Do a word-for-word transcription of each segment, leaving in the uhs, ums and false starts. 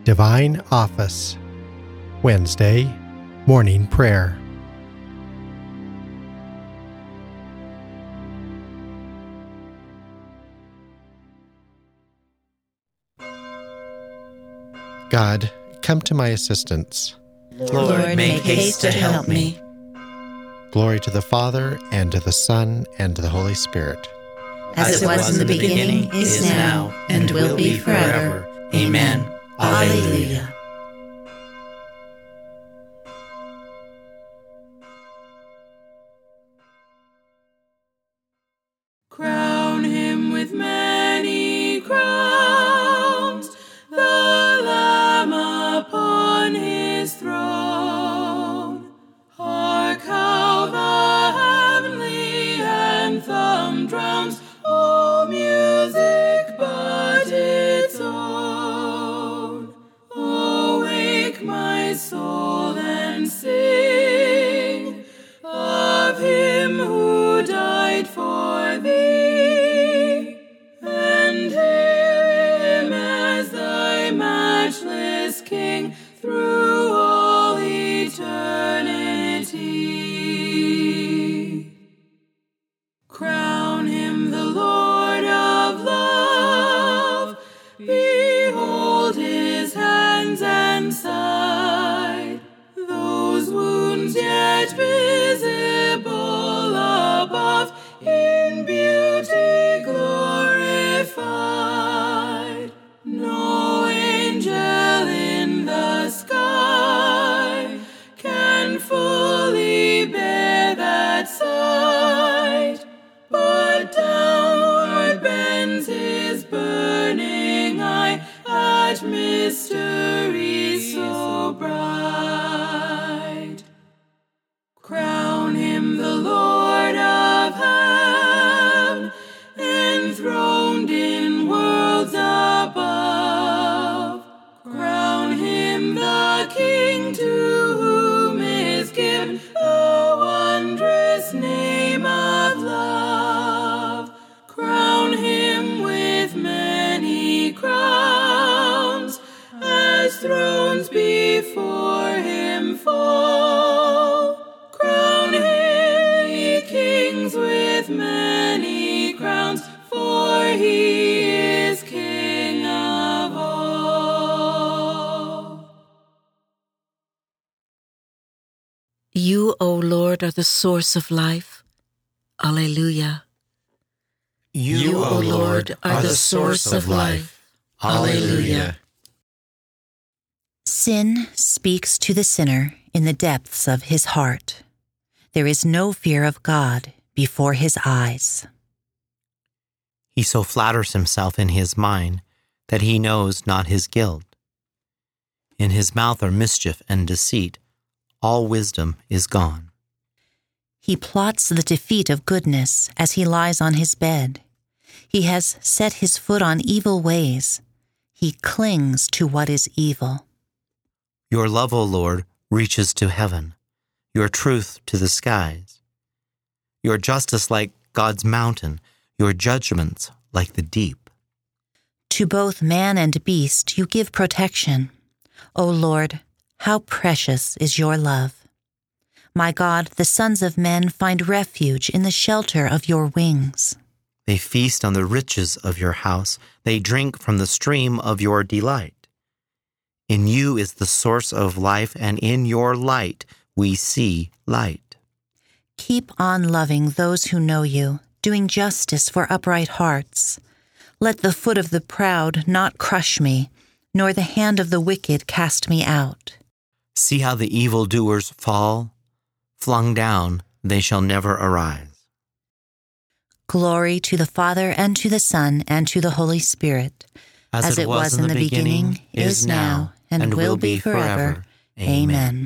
Divine Office, Wednesday, Morning Prayer. God, come to my assistance. Lord, make haste to help me. Glory to the Father, and to the Son, and to the Holy Spirit. As it was in the beginning, is now, and will be forever. Amen. Alleluia. Crown him with many crowns, the Lamb upon his throne. Hark how the heavenly anthem drowns all music but its own. Awake, my soul, and sing of him who died for thee, and hail him as thy matchless King through all eternity. Crown him the Lord of love, behold his hands and side, those wounds yet visible above, in beauty glorified. No angel in the sky can fully bear that sight, but downward bends his burning eye at mystery so bright. Crown him the Lord of heaven, enthroned in worlds above. Crown him the King to whom is given the wondrous name of love. Crown him with many crowns, as thrones before him fall. Crown him, ye kings, with many crowns, for he is King of all. You, O Lord, are the source of life. Alleluia. You, O Lord, are the source of life. Alleluia. Sin speaks to the sinner in the depths of his heart. There is no fear of God before his eyes. He so flatters himself in his mind that he knows not his guilt. In his mouth are mischief and deceit. All wisdom is gone. He plots the defeat of goodness as he lies on his bed. He has set his foot on evil ways. He clings to what is evil. Your love, O Lord, reaches to heaven, your truth to the skies. Your justice like God's mountain, your judgments like the deep. To both man and beast you give protection. O Lord, how precious is your love. My God, the sons of men find refuge in the shelter of your wings. They feast on the riches of your house. They drink from the stream of your delight. In you is the source of life, and in your light we see light. Keep on loving those who know you, doing justice for upright hearts. Let the foot of the proud not crush me, nor the hand of the wicked cast me out. See how the evildoers fall. Flung down, they shall never arise. Glory to the Father, and to the Son, and to the Holy Spirit, as, as it was in the beginning, is now, and, and will be forever. Amen.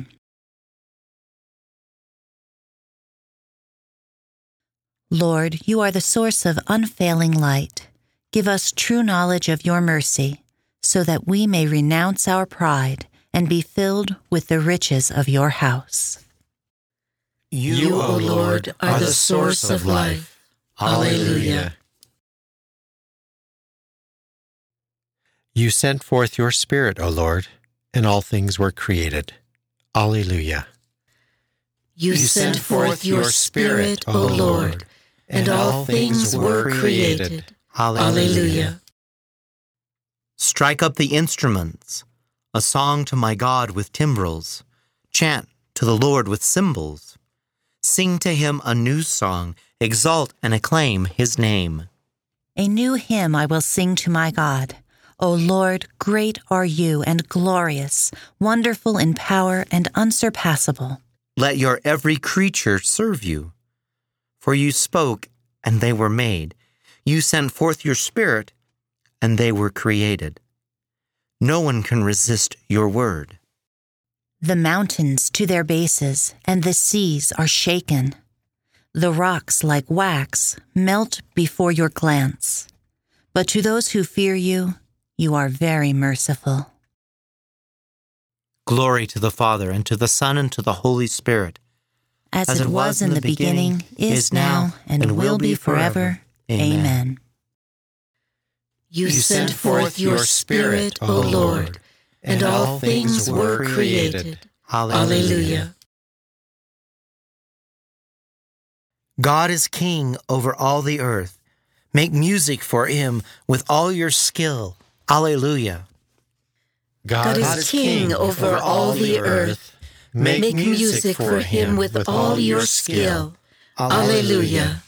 Lord, you are the source of unfailing light. Give us true knowledge of your mercy, so that we may renounce our pride and be filled with the riches of your house. You, O Lord, are the source of life. Alleluia. You sent forth your Spirit, O Lord, and all things were created. Alleluia. You sent forth your Spirit, O Lord, and all things were created. Alleluia. Strike up the instruments, a song to my God with timbrels. Chant to the Lord with cymbals. Sing to him a new song, exalt and acclaim his name. A new hymn I will sing to my God. O Lord, great are you and glorious, wonderful in power and unsurpassable. Let your every creature serve you. For you spoke, and they were made. You sent forth your Spirit, and they were created. No one can resist your word. The mountains to their bases, and the seas are shaken. The rocks like wax melt before your glance. But to those who fear you, you are very merciful. Glory to the Father, and to the Son, and to the Holy Spirit. As, As it was in the beginning, is now, and, and will be forever. Amen. Amen. You sent forth your Spirit, O Lord, and all things were created. Alleluia. God is king over all the earth. Make music for him with all your skill. Alleluia. God, God is king over all the earth. Make, Make music for him with all your skill. Alleluia.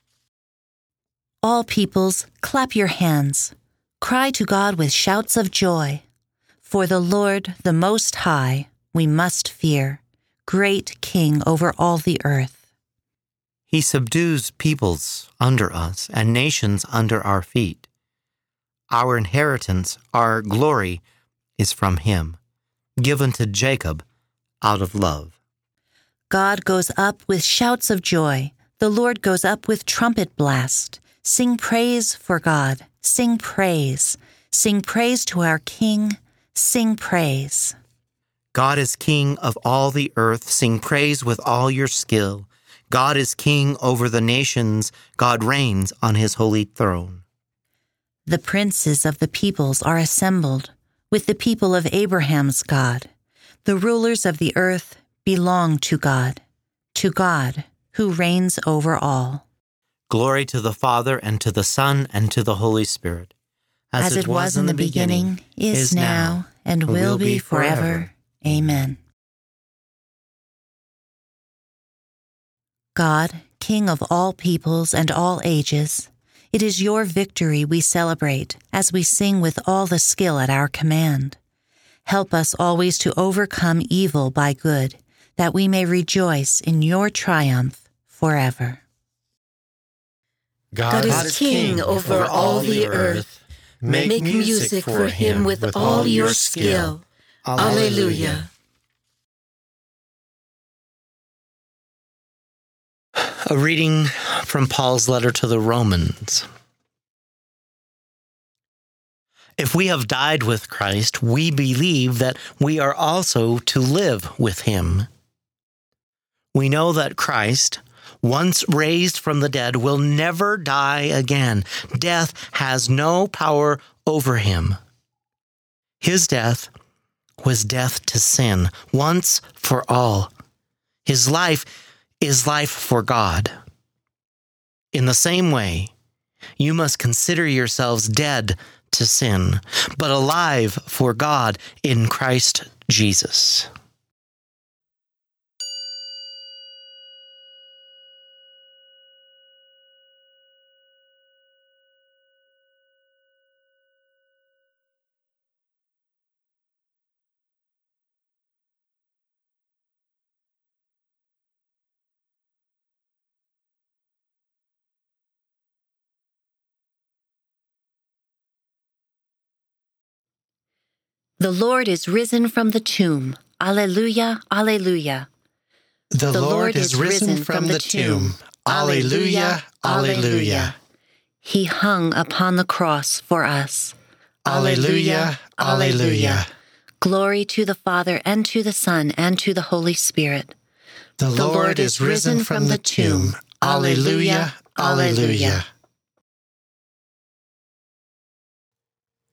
All peoples, clap your hands. Cry to God with shouts of joy. For the Lord, the Most High, we must fear, great King over all the earth. He subdues peoples under us and nations under our feet. Our inheritance, our glory, is from him, given to Jacob out of love. God goes up with shouts of joy. The Lord goes up with trumpet blast. Sing praise for God. Sing praise. Sing praise to our King. Sing praise. God is king of all the earth. Sing praise with all your skill. God is king over the nations. God reigns on his holy throne. The princes of the peoples are assembled with the people of Abraham's God. The rulers of the earth belong to God, to God who reigns over all. Glory to the Father, and to the Son, and to the Holy Spirit. As, As it was, was in the beginning, beginning is now, and will be forever. Amen. God, King of all peoples and all ages, it is your victory we celebrate as we sing with all the skill at our command. Help us always to overcome evil by good, that we may rejoice in your triumph forever. God, God is king over all the earth. Make, Make music for him with all your skill. Alleluia. A reading from Paul's letter to the Romans. If we have died with Christ, we believe that we are also to live with him. We know that Christ, once raised from the dead, will never die again. Death has no power over him. His death was death to sin, once for all. His life is life for God. In the same way, you must consider yourselves dead to sin, but alive for God in Christ Jesus. The Lord is risen from the tomb. Alleluia, alleluia. The, the Lord, Lord is risen, risen from the tomb. Alleluia, alleluia. He hung upon the cross for us. Alleluia, alleluia. Glory to the Father, and to the Son, and to the Holy Spirit. The, the Lord, Lord is risen from the tomb. Alleluia, alleluia.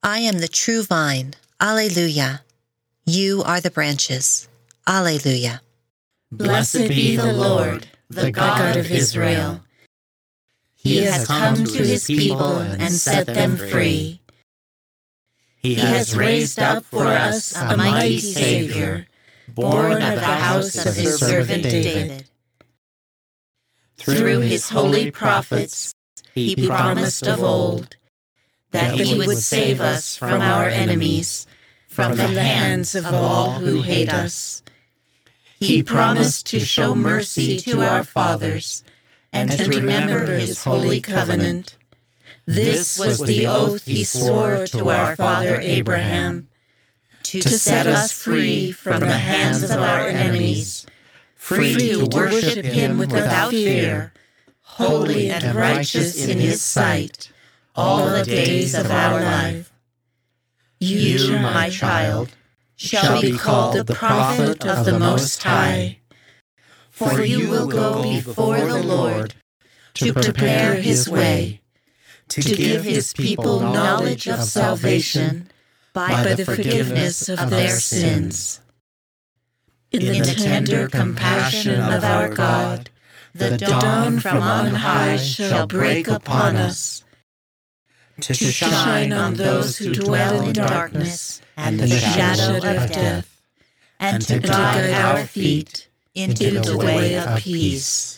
I am the true vine. Alleluia. You are the branches. Alleluia. Blessed be the Lord, the God of Israel. He has come to his people and set them free. He has raised up for us a mighty Savior, born of the house of his servant David. Through his holy prophets, he promised of old that he would save us from our enemies, from the hands of all who hate us. He promised to show mercy to our fathers and to remember his holy covenant. This was the oath he swore to our father Abraham, to set us free from the hands of our enemies, free to worship him without fear, holy and righteous in his sight, all the days of our life. You, my child, shall be called the prophet of the Most High, for you will go before the Lord to prepare his way, to give his people knowledge of salvation by the forgiveness of their sins. In the tender compassion of our God, the dawn from on high shall break upon us, to shine on those who dwell in darkness and the shadow of death, and to guide our feet into the way of peace.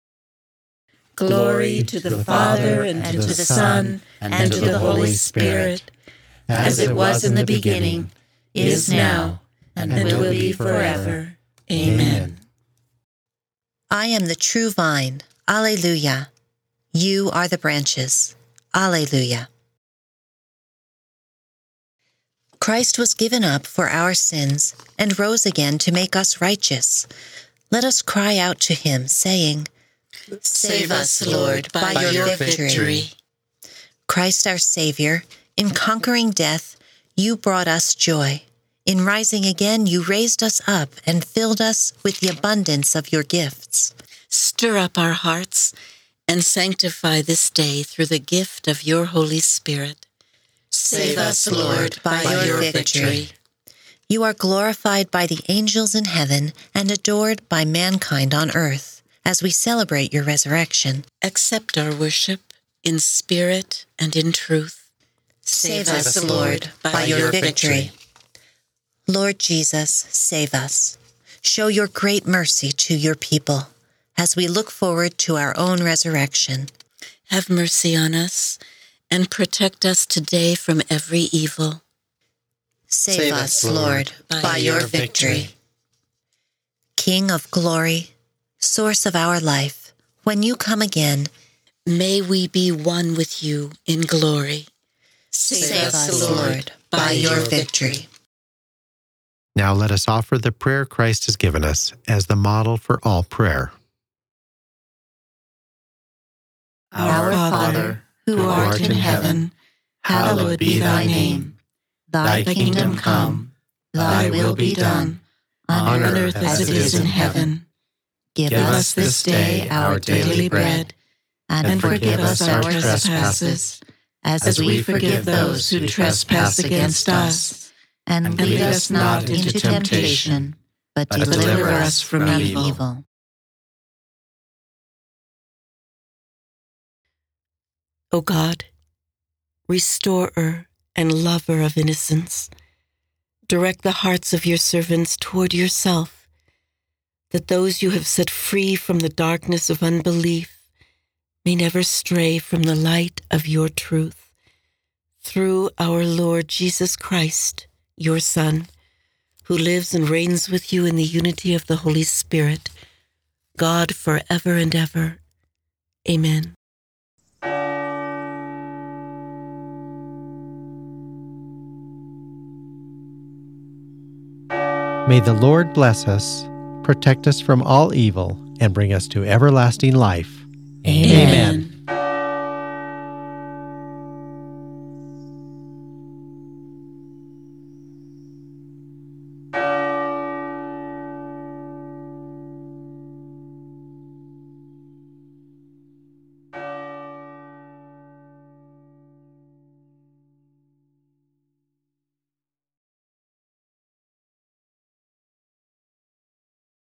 Glory to the Father, and to the Son, and to the Holy Spirit, as it was in the beginning, is now, and will be forever. Amen. I am the true vine. Alleluia. You are the branches. Alleluia. Christ was given up for our sins and rose again to make us righteous. Let us cry out to him, saying, Save us, Lord, by, by your, your victory. victory. Christ our Savior, in conquering death, you brought us joy. In rising again, you raised us up and filled us with the abundance of your gifts. Stir up our hearts and sanctify this day through the gift of your Holy Spirit. Save us, Lord, by, by your, your victory. victory. You are glorified by the angels in heaven and adored by mankind on earth as we celebrate your resurrection. Accept our worship in spirit and in truth. Save, save us, Lord, by, by your victory. victory. Lord Jesus, save us. Show your great mercy to your people as we look forward to our own resurrection. Have mercy on us and protect us today from every evil. Save, Save us, Lord, by, by your victory. victory. King of glory, source of our life, when you come again, may we be one with you in glory. Save, Save us, Lord, by, by your victory. victory. Now let us offer the prayer Christ has given us as the model for all prayer. Our Father, who art in heaven, hallowed be thy name. Thy kingdom come, thy will be done, on earth as it is in heaven. Give us this day our daily bread, and forgive us our trespasses, as we forgive those who trespass against us. And lead us not into temptation, but deliver us from evil. O God, restorer and lover of innocence, direct the hearts of your servants toward yourself, that those you have set free from the darkness of unbelief may never stray from the light of your truth. Through our Lord Jesus Christ, your Son, who lives and reigns with you in the unity of the Holy Spirit, God forever and ever. Amen. May the Lord bless us, protect us from all evil, and bring us to everlasting life.